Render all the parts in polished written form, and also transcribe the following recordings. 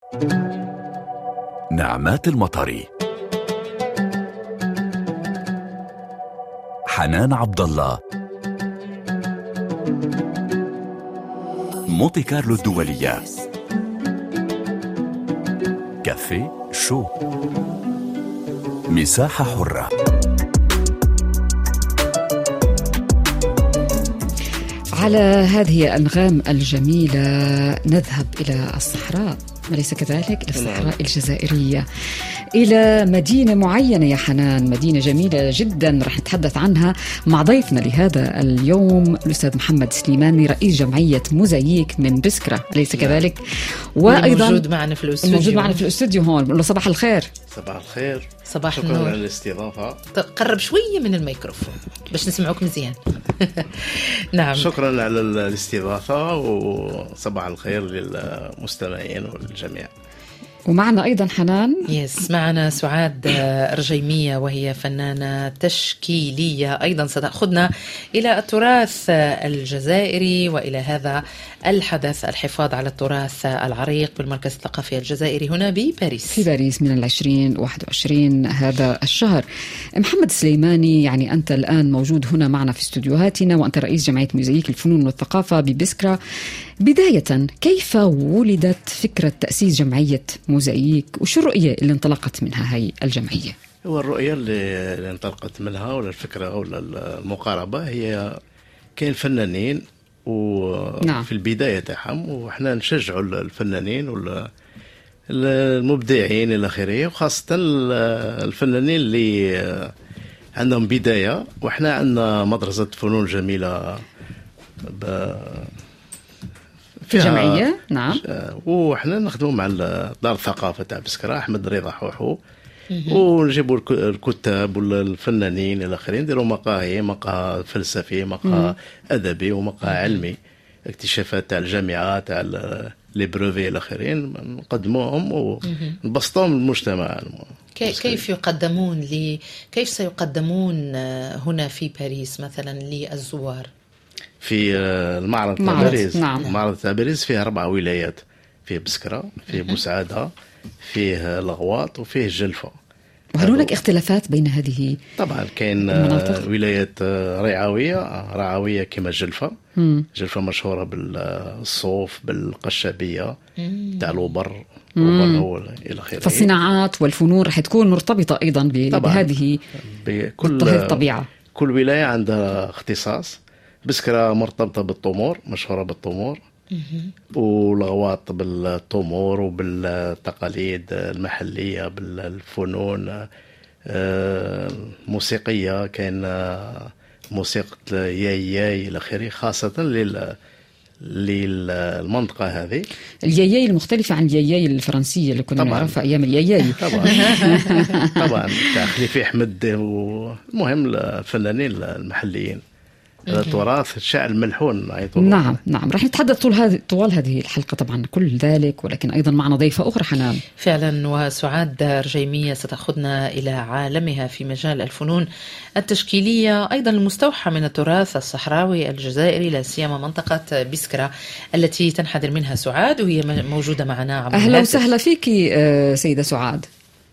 نعمات المطري، حنان عبد الله، مونتي كارلو الدولية، كافيه شو، مساحة حرة. على هذه الأنغام الجميلة نذهب إلى الصحراء، أليس كذلك؟ إلى الصحراء الجزائرية، إلى مدينة معينة يا حنان، مدينة جميلة جدا رح نتحدث عنها مع ضيفنا لهذا اليوم الأستاذ محمد سليماني، رئيس جمعية موزاييك من بسكرة، أليس كذلك؟ وأيضا موجود معنا في الاستوديو هون. بقول له صباح الخير. صباح الخير. صباح شكرا النور. على الاستضافة. قرب شوية من الميكروفون باش نسمعوك مزيان. نعم، شكرا على الاستضافة وصباح الخير للمستمعين والجميع. ومعنا أيضا حنان. معنا سعاد رجيمية، وهي فنانة تشكيلية أيضا ستأخذنا إلى التراث الجزائري وإلى هذا الحدث، الحفاظ على التراث العريق بالمركز الثقافي الجزائري هنا بباريس، في باريس من 20-21 هذا الشهر. محمد سليماني، يعني أنت الآن موجود هنا معنا في استوديوهاتنا، وأنت رئيس جمعية موزاييك الفنون والثقافة ببسكرة. بداية، كيف ولدت فكرة تأسيس جمعية موزاييك، وشو الرؤية اللي انطلقت منها هاي الجمعية؟ هو الرؤية اللي انطلقت منها ولا الفكرة ولا المقاربة، هي كاين فنانين وفي البداية تاعهم، وإحنا نشجعوا الفنانين والمبدعين إلى آخره، وخاصة الفنانين اللي عندهم بداية. وإحنا عندنا مدرسة فنون جميلة في جمعية. نعم. وإحنا نخدموا مع دار الثقافة تاع بسكرة، أحمد رضا حوحو، ونجيبوا الكتاب والفنانين إلى آخره، نديروا مقهى فلسفي، مقهى أدبي، ومقهى علمي، اكتشافات تاع الجامعة تاع لي بروفي إلى آخره، نقدموهم ونبسطوهم للمجتمع. كيف سيقدمون هنا في باريس مثلا للزوار؟ في المعرض تاع باريس. نعم. المعرض تاع باريس فيه 4 ولايات، فيه بسكرة، فيه بوسعادة، فيه الغواط، وفيه الجلفة. وهل هناك اختلافات بين هذه؟ طبعا كاين ولايات رعوية كما الجلفة. الجلفة مشهورة بالصوف، بالقشابية تاع الوبر هو إلى آخره. فالصناعات والفنون رح تكون مرتبطة أيضا بهذه الطبيعة. كل ولاية عندها اختصاص. بسكرة مرتبطة بالتمور، مشهورة بالتمور، والغواط بالتمور وبالتقاليد المحلية، بالفنون الموسيقية، كاين موسيقى ياي إلى آخره، خاصة للمنطقة هذه. الياياي المختلفة عن الياياي الفرنسية اللي كنا نعرفها أيام الياياي. طبعا تاع خليفة أحمد، المهم الفنانين المحليين. التراث الشعر الملحون. نعم رح نتحدث طوال هذه الحلقة طبعا كل ذلك، ولكن أيضا معنا ضيفة أخرى حنان. فعلا، وسعاد رجيمية ستأخذنا إلى عالمها في مجال الفنون التشكيلية، أيضا المستوحى من التراث الصحراوي الجزائري، لا سيما منطقة بسكرة التي تنحدر منها سعاد، وهي موجودة معنا عبر الهاتف. أهلا وسهلا فيك سيدة سعاد.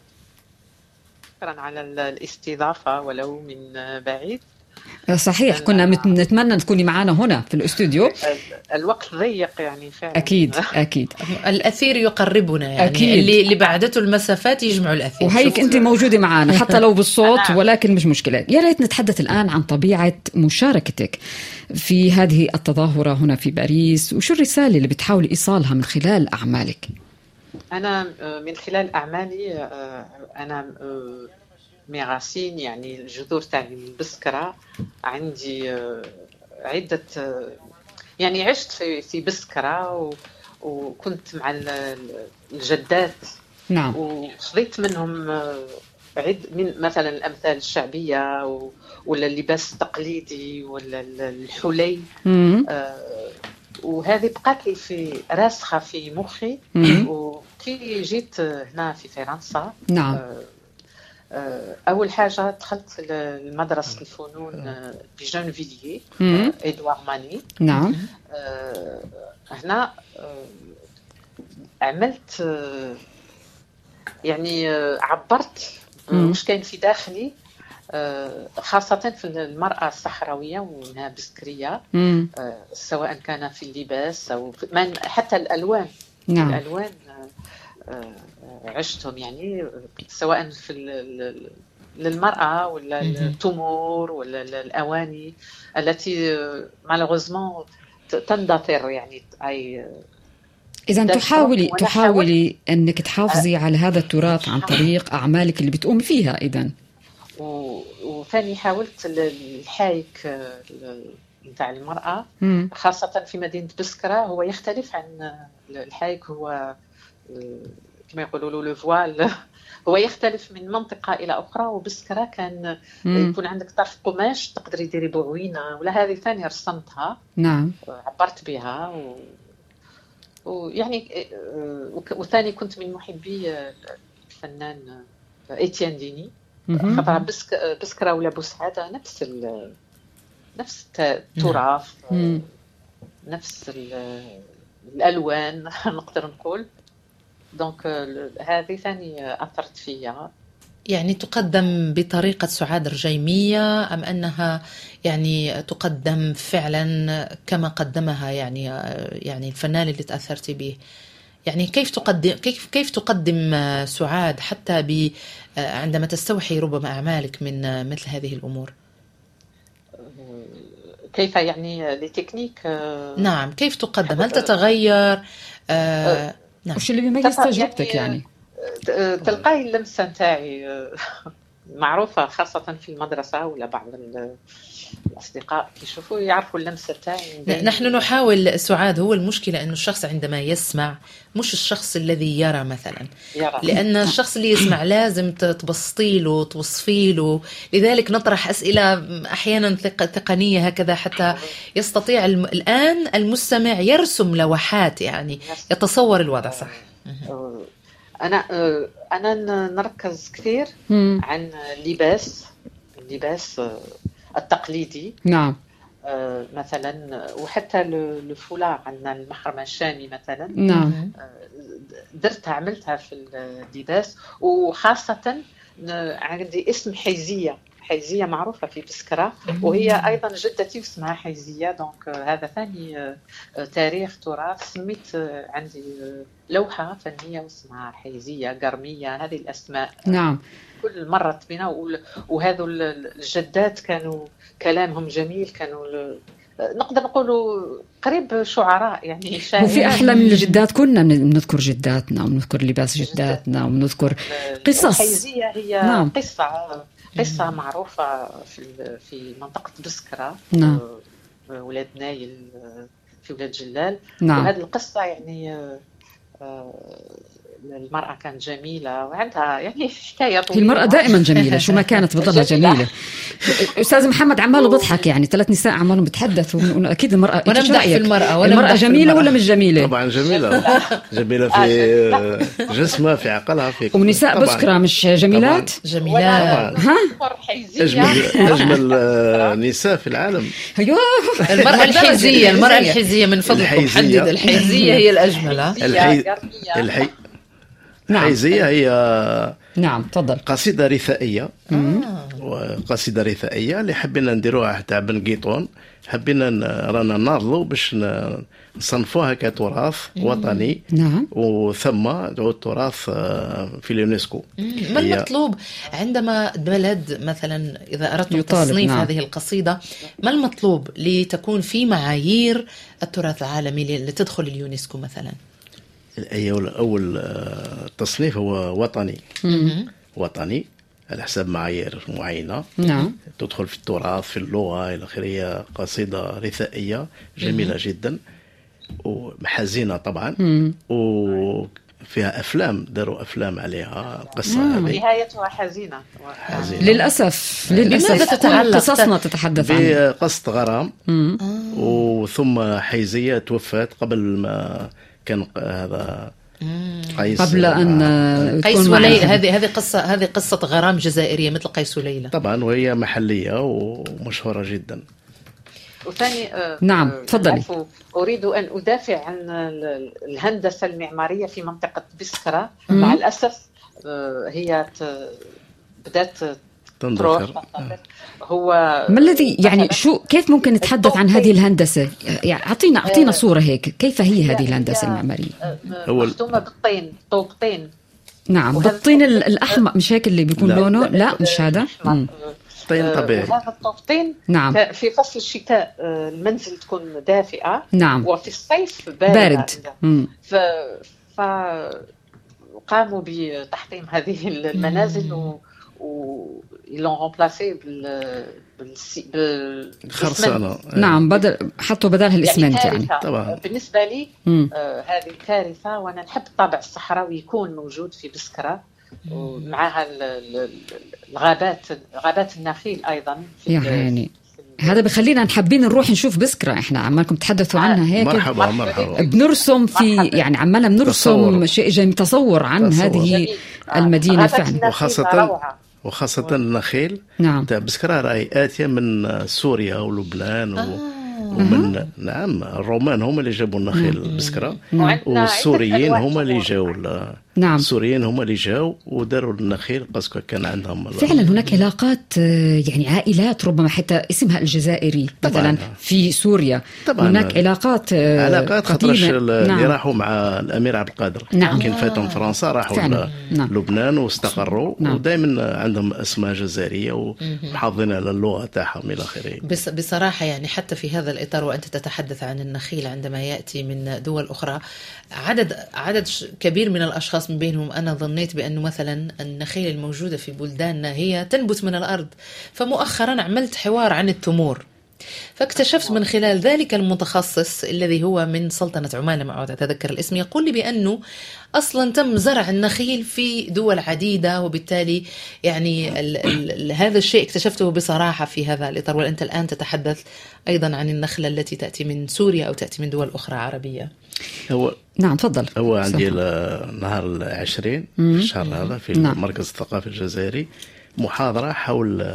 شكرا على الاستضافة ولو من بعيد. صحيح، كنا نتمنى تكوني معنا هنا في الاستوديو. الوقت ضيق يعني فعلا. أكيد الأثير يقربنا، يعني أكيد. اللي بعدته المسافات يجمعوا الأثير. وهيك أنت موجودة معنا حتى لو بالصوت، ولكن مش مشكلة. يا ريت نتحدث الآن عن طبيعة مشاركتك في هذه التظاهرة هنا في باريس، وشو الرسالة اللي بتحاول إيصالها من خلال أعمالك؟ أنا من خلال أعمالي أنا ميراثين، يعني الجذور تاعي من بسكرة. عندي عدة، يعني عشت في بسكرة وكنت مع الجدات. نعم. وخذيت منهم من مثلا الأمثال الشعبية ولا اللباس التقليدي ولا الحلي. وهذه بقات لي راسخة في مخي. وكي جيت هنا في فرنسا، نعم، أول حاجة دخلت لمدرسة الفنون بجانفيليي، إدوار ماني. نعم. هنا عملت يعني عبرت مش كان في داخلي، خاصة في المرأة الصحراوية وإنها بسكرية، سواء كان في اللباس أو حتى الألوان. نعم. الألوان عشتهم يعني، سواء في للمرأة ولا التمور ولا الأواني التي مالوغوزمون تندثر يعني. إذا تحاولي أنك تحافظي على هذا التراث عن طريق أعمالك اللي بتقومي فيها. إذن وثاني حاولت الحايك نتاع المرأة خاصة في مدينة بسكرة، هو يختلف عن الحايك، هو كما يقولوا له الفوال، هو يختلف من منطقة إلى أخرى. وبسكرة كان يكون عندك طرف قماش تقدري ديري بعوينة، ولا هذه ثانية رسمتها. نعم. عبرت بها ويعني وثاني كنت من محبي الفنان إتيان ديني، خطر بسكرة ولا بوسعادة نفس التراث، نفس الألوان نقدر نقول. دونك هذه ثاني أثرت فيها. يعني تقدم بطريقة سعاد رجيمية أم أنها يعني تقدم فعلا كما قدمها يعني الفنان اللي تأثرتي به؟ يعني كيف تقدم سعاد حتى عندما تستوحي ربما أعمالك من مثل هذه الأمور؟ كيف يعني لتكنيك؟ نعم، كيف تقدم؟ هل تتغير؟ نعم. وش اللي بيميز تجربتك يعني؟ تلقاي اللمسة نتاعي معروفة، خاصة في المدرسة ولا بعض الأصدقاء يشوفوا يعرفوا اللمسة تاعي. نحن نحاول سعاد، هو المشكلة أنه الشخص عندما يسمع مش الشخص الذي يرى مثلا، لأن الشخص اللي يسمع لازم تبسطيله توصفيله، لذلك نطرح أسئلة أحيانا تقنية هكذا حتى يستطيع الآن المستمع يرسم لوحات، يعني يتصور الوضع صح. أنا نركز كثير عن اللباس التقليدي. نعم. مثلا وحتى الفولاع عندنا المحرمة الشامي مثلا. نعم. عملتها في اللباس، وخاصة عندي اسم حيزية معروفة في بسكرة، وهي أيضا جدتي اسمها حيزية. دونك هذا ثاني تاريخ تراث. سميت عندي لوحة فنية اسمها حيزية قرمية، هذه الأسماء. نعم. كل مرة بنا، وهذو الجدات كانوا كلامهم جميل، كانوا نقدر نقولوا قريب شعراء يعني. وفي أحلى من الجدات كنا نذكر جداتنا ونذكر لباس جداتنا ونذكر قصص. الحيزية هي نعم. قصة معروفة في منطقة بسكرة. نعم. ولاد نايل في ولاد جلال. نعم. وهذه القصة يعني المرأة كانت جميلة وعندها يعني حكاية طويلة. المرأة دائما جميلة، شو ما كانت بتضلها جميلة. أستاذ محمد عماله بضحك، يعني 3 نساء عمالهم بتحدثوا، أكيد المرأة. ونمدح في المرأة جميلة ولا مش جميلة؟ طبعا جميلة في جسمها، في عقلها، في. ونساء بسكرة مش جميلات؟ جميلات. ها؟ أجمل نساء في العالم. المرأة الحيزية من فضلكم حدد. الحيزية هي الأجمل. الحيزية هي نعم تفضل. قصيدة رثائية. وقصيدة رثائية اللي حبينا نديروها حتى بنقيطون، حبينا رانا ناضلوا باش نصنفوها كتراث وطني. نعم. وثم التراث في اليونسكو. ما المطلوب عندما بلد مثلا إذا أردتم تصنيف هذه القصيدة، ما المطلوب لتكون في معايير التراث العالمي اللي تدخل اليونسكو مثلا؟ أول تصنيف هو وطني على حسب معايير معينة. نعم. تدخل في التراث، في اللغة إلى آخره. قصيدة رثائية جميلة جدا وحزينة طبعا. وفيها أفلام، داروا أفلام عليها. قصة نهايتها حزينة للأسف. قصصنا تتحدث عن بقصة غرام. وثم حيزية توفت قبل ما كان هذا قيس، قبل أن قيس وليلى. هذه قصة غرام جزائرية مثل قيس وليلى طبعا، وهي محلية ومشهورة جدا. وثاني نعم تفضلي. أريد أن أدافع عن الهندسة المعمارية في منطقة بسكرة. مع الأسف هي بدأت تندثر. هو ما الذي يعني كيف ممكن نتحدث عن هذه الهندسة؟ يعني أعطينا صورة هيك، كيف هي هذه الهندسة المعمارية؟ مخدومة بالطين، طوب طين. نعم بالطين الأحمر، مش هيك اللي بيكون لونه؟ لا مش هذا. طين طبيعي. هذا الطوبطين نعم. في فصل الشتاء المنزل تكون دافئة. نعم. وفي الصيف بارد. فقاموا بتحطيم هذه المنازل ils l'ont remplacé بالخرسانة. نعم حطوا بدلها الإسمنت يعني. طبعا بالنسبة لي هذه كارثة، وأنا نحب الطابع الصحراوي يكون موجود في بسكرة، ومعها غابات النخيل أيضا. يعني هذا بخلينا نحبين نروح نشوف بسكرة. احنا عمالكم تحدثوا عنها هيك. مرحبا. بنرسم في يعني عمالنا بنرسم شيء جميل، تصور عن هذه المدينة فعلا. وخاصة النخيل. نعم. بسكرة راهي آتية من سوريا ولبنان ومن نعم الرومان هم اللي جابوا النخيل بسكرة. والسوريين هم اللي جاوا. نعم. السوريين هم اللي جاوا وداروا النخيل باسكو كان عندهم فعلا هناك علاقات، يعني عائلات ربما حتى اسمها الجزائري مثلا في سوريا. طبعا هناك علاقات خاطرش اللي راحوا مع الأمير عبد القادر. نعم. كان فاتهم فرنسا راحوا لبنان واستقروا. ودائما عندهم اسماء جزائرية ومحافظين على اللغة تاعهم إلى آخره. بصراحة يعني حتى في هذا الإطار وأنت تتحدث عن النخيل عندما يأتي من دول أخرى، عدد كبير من الأشخاص من بينهم أنا ظنيت بأنه مثلا النخيل الموجودة في بلداننا هي تنبت من الأرض. فمؤخرا عملت حوار عن التمور، فاكتشفت من خلال ذلك المتخصص الذي هو من سلطنة عمان ما أعود أتذكر الاسم، يقول لي بأنه أصلا تم زرع النخيل في دول عديدة، وبالتالي يعني هذا الشيء اكتشفته بصراحة في هذا الإطار. وأنت الآن تتحدث أيضا عن النخلة التي تأتي من سوريا أو تأتي من دول أخرى عربية. نعم تفضل. هو عندي نهار 20 في الشهر هذا في المركز الثقافي الجزائري محاضرة حول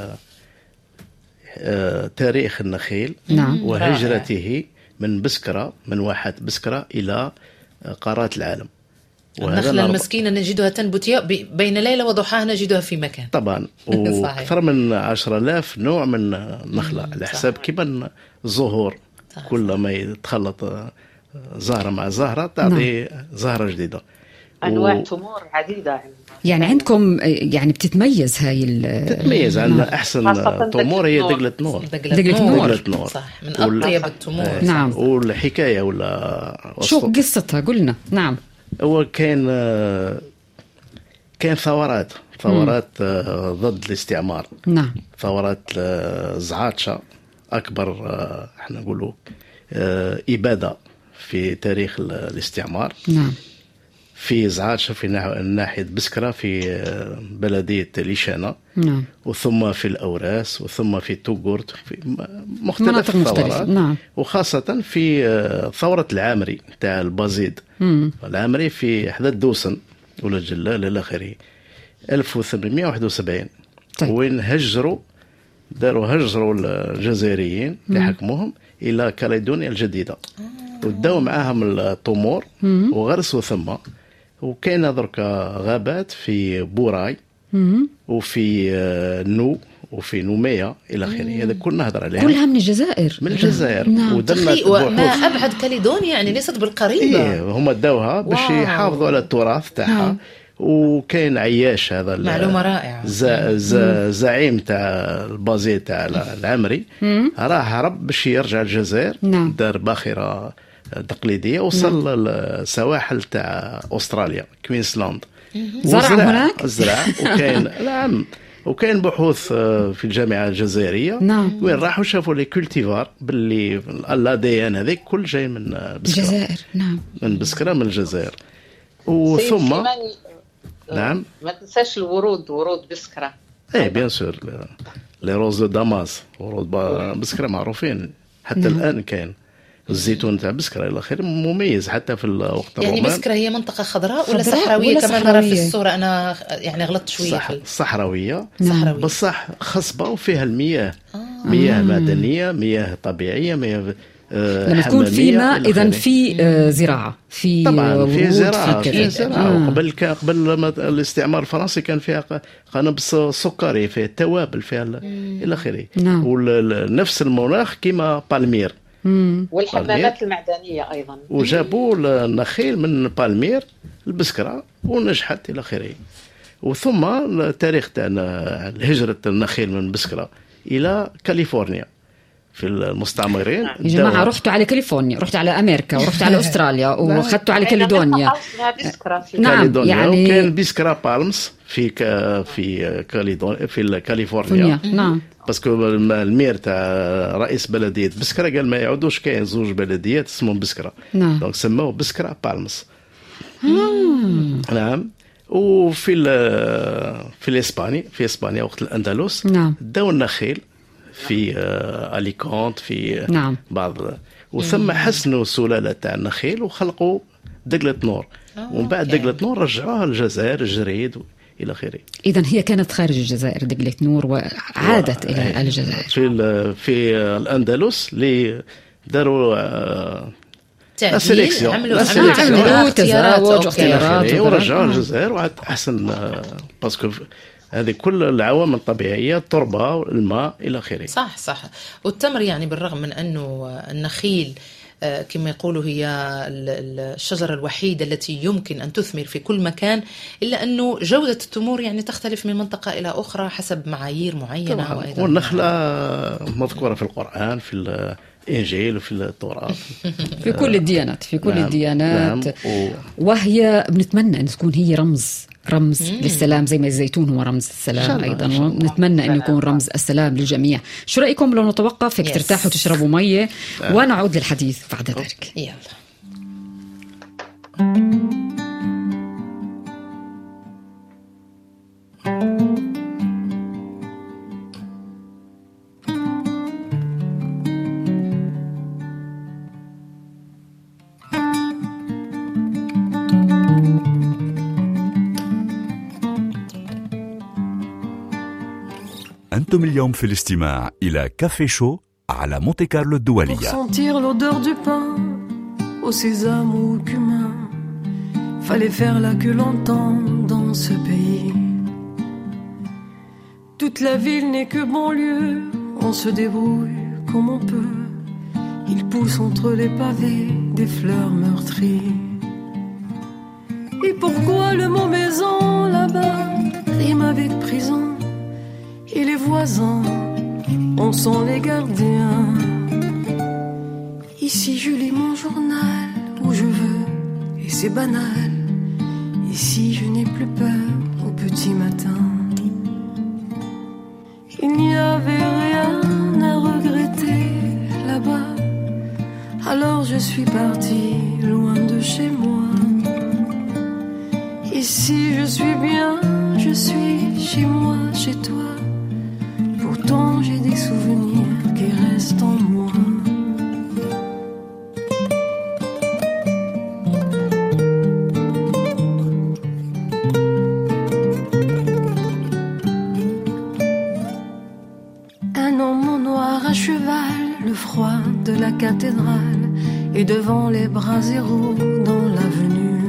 تاريخ النخيل. وهجرته من بسكرة، من واحة بسكرة إلى قارات العالم. النخلة المسكينة نجدها تنبت بين ليلة وضحاها، نجدها في مكان. طبعا وأكثر من 10,000 نوع من النخلة على حساب كمان الزهور. كل ما يتخلط زهرة مع زهرة تعطي زهرة جديدة. أنواع تمور عديدة يعني عندكم يعني بتتميز تتميز عن أحسن تمور هي دقلة نور. دقلة نور صح، من أطيب التمور. نعم. والحكاية ولا شو قصتها قلنا؟ نعم. هو كان ثورات ضد الاستعمار. نعم. ثورات زعاتشة أكبر احنا نقولوا إبادة في تاريخ الاستعمار. نعم. في زعاتشة في ناحية بسكرة في بلدية ليشانة. نعم. وثم في الأوراس وثم في توغورت في مختلف الثورات. نعم. وخاصة في ثورة العامري تاع البازيد. العامري في حدا الدوسن ولا الجلال إلى آخره 1871. طيب. وين هجروا الجزائريين اللي حكموهم إلى كاليدونيا الجديدة. وداو معاهم التمور وغرسوا ثم. وكاين درك غابات في بوراي وفي نو وفي نومية إلى آخره. هذا كل نهضر عليها كلها من الجزائر. نعم. وما أبعد كاليدونيا يعني ليست بالقريبة. هم داوها باش يحافظوا على التراث تاعها. وكاين عياش هذا معلومة رائعة. زعيم تاع البازي تاع العمري راه هرب باش يرجع الجزائر. دار باخرة تقليدية. وصل للسواحل تاع أستراليا كوينسلاند. زرع هناك. زرع وكاين نعم. وكاين بحوث في الجامعة الجزائرية. وين راحوا شافوا لي كولتيفار باللي الADN هذيك كل جاي من بسكرة. الجزائر. نعم. من بسكرة من الجزائر. وثم نعم ما تنساش ورود بسكرة. ايه بيان سور لي روز دو داماس ورود بسكرة معروفين حتى الآن. كاين الزيتون تاع بسكرة إلى آخره مميز حتى في الوقت يعني الرومان. بسكرة هي منطقة خضراء ولا صحراوية كما نرى في الصورة؟ أنا يعني غلطت شوية. صحراوية بصح خصبة وفيها المياه. مياه معدنيه، مياه طبيعيه، مياه لما تكون في ماء اذا في زراعه، في طبعا في زراعه، في زراعه. قبل ما الاستعمار الفرنسي كان فيها قنبس سكري، فيها التوابل، فيها الى اخره. نعم. ونفس المناخ كما بالمير. والحمامات المعدنيه ايضا. وجابوا النخيل من بالمير البسكره ونجحت الى اخره. وثم التاريخ تاعنا هجره النخيل من بسكره الى كاليفورنيا في المستعمرين. يا جماعه رحتوا على كاليفورنيا، رحتوا على امريكا، ورحتوا على استراليا، واخذتوا على كاليدونيا. نعم يعني كان بسكرة بالمز في كاليدونيا في كاليفورنيا. نعم باسكو المير تاع رئيس بلديه بسكره قال ما يعودوش كاين زوج بلديات اسمهم بسكره. نعم. دونك سموه بسكرة بالمز. نعم. وفي الاسباني، في اسبانيا وقت الاندلس، نعم، داو النخيل في اليكونت، في نعم بعض، وثم حسنوا سلاله تاع النخيل وخلقوا دقله نور. ومن بعد دقله نور رجعوها للجزائر، الجريد الى اخره. اذا هي كانت خارج الجزائر دقله نور وعادت الى الجزائر. في الاندلس اللي داروا عملوا تزاوج واختيارات ورجعوا الجزائر وعاد احسن، باسكو هذه كل العوامل الطبيعيه، التربه، الماء الى اخره. صح. والتمر يعني بالرغم من انه النخيل كما يقولوا هي الشجرة الوحيدة التي يمكن أن تثمر في كل مكان، إلا أنه جودة التمور يعني تختلف من منطقة إلى أخرى حسب معايير معينة. وأيضا والنخلة مذكورة في القرآن، في الإنجيل وفي التوراة، في كل الديانات، في كل نعم. الديانات. نعم. وهي بنتمنى أن تكون هي رمز للسلام، زي ما الزيتون هو رمز السلام أيضا، ونتمنى أن يكون رمز السلام للجميع. شو رأيكم لو نتوقف هيك ترتاحوا وتشربوا مية ونعود للحديث بعد ذلك؟ يلا. أنتم اليوم في الاستماع إلى كافي شو على مونتي كارلو الدولية. Pour sentir l'odeur du pain au sésame ou au cumin, fallait faire la queue longtemps dans ce pays. Toute la ville n'est que banlieue, on se débrouille comme on peut. Il pousse entre les pavés des fleurs meurtries. Et pourquoi le mot maison là-bas rime avec prison? Et les voisins, on sont les gardiens. Ici je lis mon journal où je veux, et c'est banal. Ici je n'ai plus peur au petit matin. Il n'y avait rien à regretter là-bas. Alors je suis partie loin de chez moi. Ici je suis bien, je suis chez moi, chez toi. Pourtant j'ai des souvenirs qui restent en moi. Un homme en noir à cheval, le froid de la cathédrale, et devant les braseros dans l'avenue.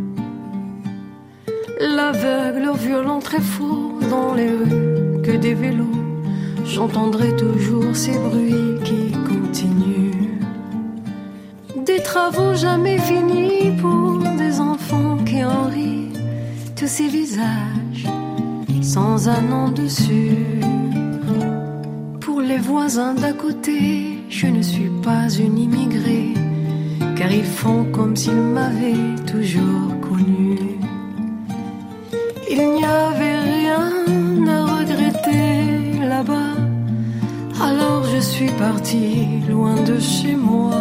L'aveugle au violon très faux dans les rues, que des vélos. J'entendrai toujours ces bruits qui continuent. Des travaux jamais finis pour des enfants qui en rient. Tous ces visages sans un nom dessus. Pour les voisins d'à côté, je ne suis pas une immigrée, car ils font comme s'ils m'avaient toujours connue. Il n'y avait rien à regretter là-bas. Alors je suis partie loin de chez moi.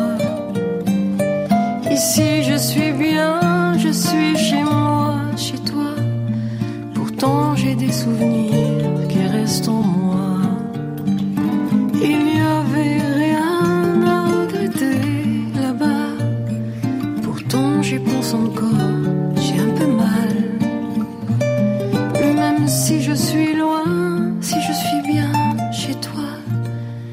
Ici je suis bien, je suis chez moi, chez toi. Pourtant j'ai des souvenirs qui restent en moi. Il n'y avait rien à regretter là-bas. Pourtant j'y pense encore, j'ai un peu mal. Même si je suis loin, si je suis bien chez toi,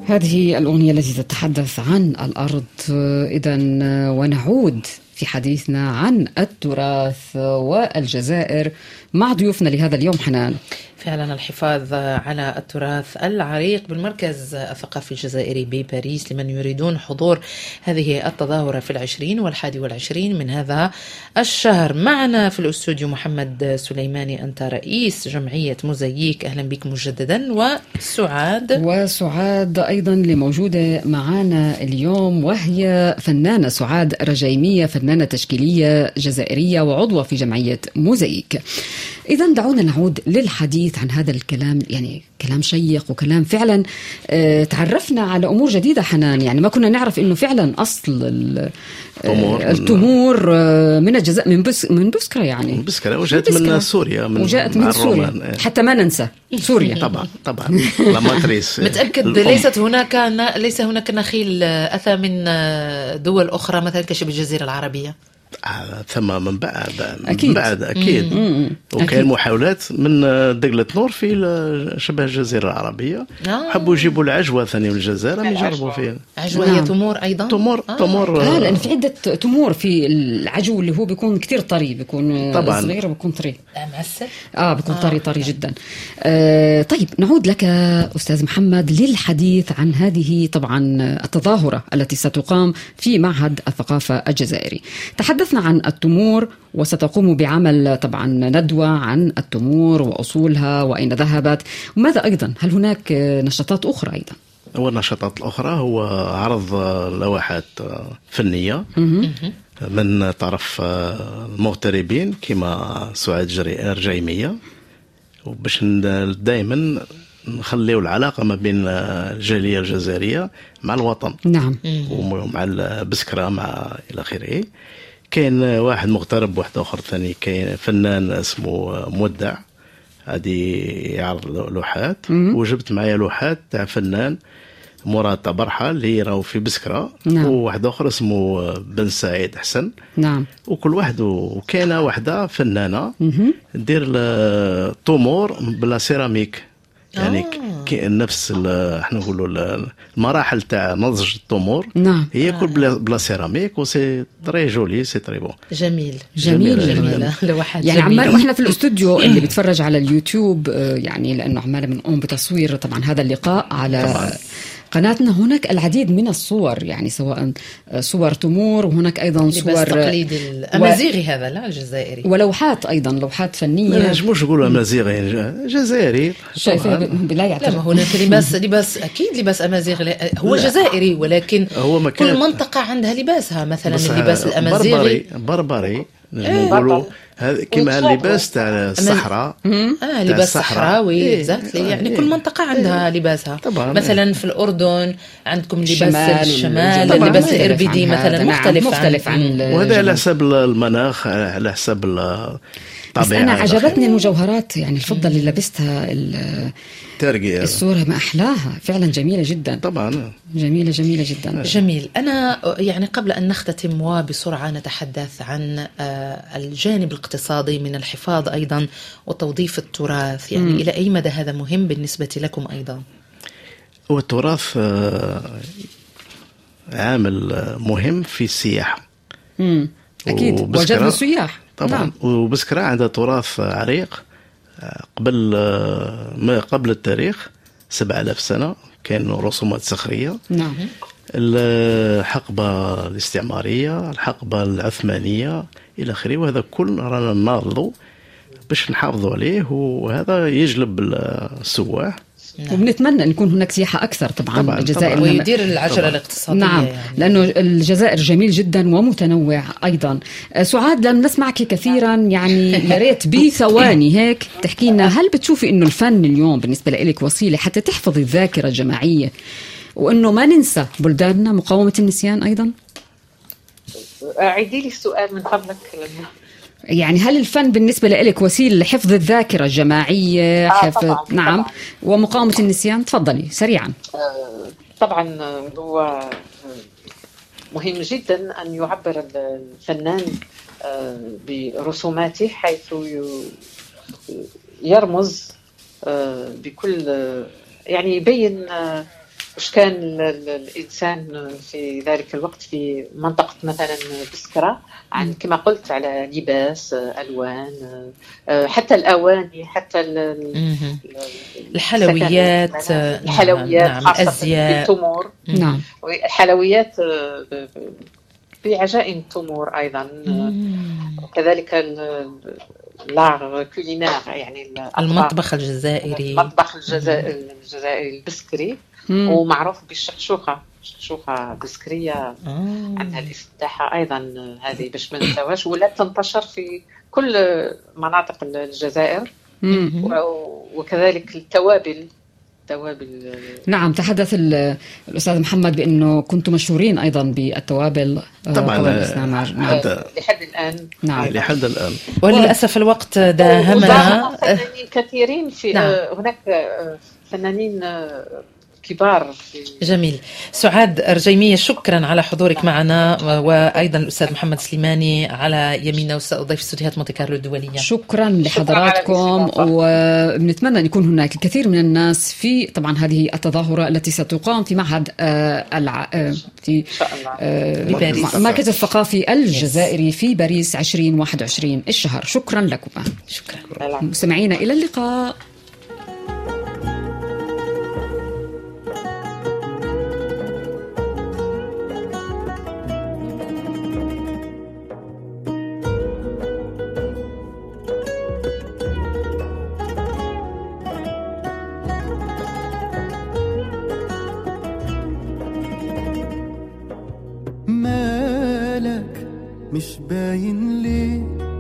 هذه الأغنية التي تتحدث عن الأرض. إذن ونعود في حديثنا عن التراث والجزائر مع ضيوفنا لهذا اليوم. حنان، فعلا الحفاظ على التراث العريق بالمركز الثقافي الجزائري بباريس لمن يريدون حضور هذه التظاهرة في 20 و21 من هذا الشهر. معنا في الاستوديو محمد سليماني، أنت رئيس جمعية موزاييك، أهلا بك مجددا. وسعاد أيضا اللي موجودة معنا اليوم، وهي فنانة سعاد رجيمية، فنانة تشكيلية جزائرية وعضوة في جمعية موزاييك. إذن دعونا نعود للحديث عن هذا الكلام، يعني كلام شيق وكلام فعلا تعرفنا على أمور جديدة. حنان، يعني ما كنا نعرف إنه فعلا أصل التمور من الجزائر، من بسكرة، يعني من بسكرة، وجاءت من سوريا، وجاءت من سوريا، حتى ما ننسى سوريا. طبعا لا ماتريس. متأكد ليس هناك نخيل أتى من دول أخرى مثلا كشبه الجزيرة العربية؟ ثم من بعد أكيد. وكان محاولات من دقلة نور في شبه الجزيرة العربية، حبوا يجيبوا العجوة ثاني من الجزائر يجربوا فيها. عجوة هي تمور أيضا؟ تمور لأن في عدة تمور. في العجو اللي هو بيكون كتير طري، بيكون صغير وبيكون طري، معسل، بيكون طري جدا. طيب نعود لك أستاذ محمد للحديث عن هذه طبعا التظاهرة التي ستقام في معهد الثقافة الجزائري. تحدثنا عن التمور، وستقوم بعمل طبعا ندوة عن التمور وأصولها وأين ذهبت، وماذا أيضا؟ هل هناك نشاطات أخرى أيضا؟ هو النشاطات الأخرى هو عرض لوحات فنية من طرف المغتربين كما سعاد رجيمية، وباش دائما نخليو العلاقة ما بين الجالية الجزائرية مع الوطن. نعم. ومع البسكرة مع إلى آخره. كاين واحد مغترب، واحد آخر ثاني، كاين فنان اسمه مودع، هذه يعرض لوحات. وجبت معايا لوحات تاع فنان مراد برحة اللي راهو في بسكرة. نعم. وواحد آخر اسمه بن سعيد حسن. نعم. وكل واحد، وكاينة واحدة فنانة دير التمور بلا سيراميك، يعني نفس احنا نقولوا المراحل تاع نضج التمور. نعم. هي كل بلا سيراميك، وسي تري جولي، سي تري بون. جميلة لوحات يعني عمال واحنا في الاستوديو اللي بيتفرج على اليوتيوب، يعني لانه عمال بنقوم بتصوير طبعا هذا اللقاء على طبعا قناتنا. هناك العديد من الصور، يعني سواء صور تمور، وهناك أيضا صور تقليدي الأمازيغي هذا لا الجزائري، ولوحات أيضا، لوحات فنية. ما نجموش نقولوا أمازيغي، جزائري. شايفة بلا يعتبر. هناك لباس أكيد لباس أمازيغي هو جزائري، ولكن هو كل منطقة عندها لباسها. مثلا اللباس الأمازيغي بربري نقولوا كما اللباس تاع الصحراء، لباس صحراوي. يعني كل منطقة عندها لباسها. مثلا في الأردن عندكم لباس الشمال، اللباس الإربيدي مثلا مختلف عن وهذا على حسب المناخ، على حسب الطبيعة. بس أنا عجبتني المجوهرات، يعني الفضة اللي لبستها، الصورة ما أحلاها، فعلا جميلة جدا. طبعا جميلة جدا. جميل. أنا يعني قبل أن نختتم وبسرعة نتحدث عن الجانب الاقتصادي من الحفاظ أيضا وتوظيف التراث، يعني إلى أي مدى هذا مهم بالنسبة لكم أيضا؟ هو التراث عامل مهم في السياحة. أكيد، وجذب السياح طبعا. نعم. وبسكرة عندها تراث عريق قبل التاريخ 7000 سنة، كانوا رسومات صخرية. نعم. الحقبة الاستعمارية، الحقبة العثمانية إلى آخره، وهذا كل رانا نناضلوا باش نحافظوا عليه، وهذا يجلب السواح. وبنتمنى أن يكون هناك سياحة أكثر طبعا الجزائر، ويدير العجلة الاقتصادية. نعم. يعني لأنه الجزائر جميل جدا ومتنوع أيضا. سعاد، لم نسمعك كثيرا، يعني يا ريت بثواني هيك تحكي لنا، هل بتشوفي إنه الفن اليوم بالنسبة لك وسيلة حتى تحفظي الذاكرة الجماعية، وإنه ما ننسى بلداننا، مقاومة النسيان أيضا؟ أعيدي لي السؤال من فضلك. يعني هل الفن بالنسبة لك وسيلة لحفظ الذاكرة الجماعية؟ طبعاً. نعم. طبعاً. ومقاومة النسيان؟ تفضلي سريعا. طبعا هو مهم جدا أن يعبر الفنان برسوماته، حيث يرمز بكل، يعني يبين واش كان الانسان في ذلك الوقت في منطقه مثلا بسكره، عن كما قلت على لباس، الوان، حتى الاواني، حتى الحلويات، الحلويات خاصه التمور. نعم، الحلويات بعجائن التمور ايضا، وكذلك لاغ كولينار، يعني المطبخ الجزائري، المطبخ الجزائري البسكري، ومعروف بالشقشوقه، شقشوقه بسكريه عندها الافتتاحه ايضا هذه باش ما ننساوهاش، ولا تنتشر في كل مناطق الجزائر. وكذلك التوابل. نعم، تحدث الأستاذ محمد بأنه كنتم مشهورين أيضا بالتوابل طبعا لحد الآن. نعم، لحد الآن، وللأسف الوقت داهمنا. فنانين كثيرين في هناك فنانين كبار جميل. سعاد رجيمية، شكرا على حضورك معنا، وأيضا الأستاذ محمد سليماني على يميننا وضيف استوديوهات مونتي كارلو الدولية. شكرا لحضراتكم، وبنتمنى أن يكون هناك الكثير من الناس في طبعا هذه التظاهرة التي ستقام في معهد في باريس، المركز الثقافي الجزائري في باريس 2021 الشهر. شكرا لكم. شكرا مستمعينا، إلى اللقاء. مش باين ليه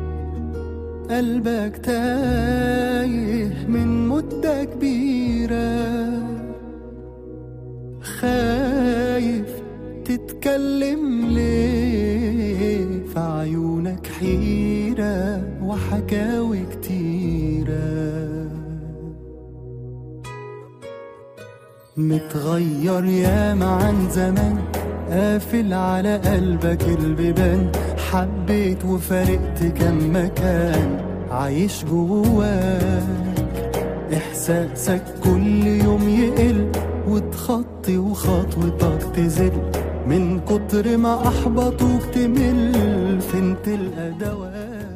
قلبك تايه من مدة كبيرة، خايف تتكلم ليه، في عيونك حيرة وحكاوي كتيرة، متغير ياما عن زمان، قافل على قلبك البيبان، حبيت وفارقت كم مكان، عايش جواك إحساسك كل يوم يقل، وتخطي وخطوتك تزل، من كتر ما أحبطوك تمل، فين تلقى دواك.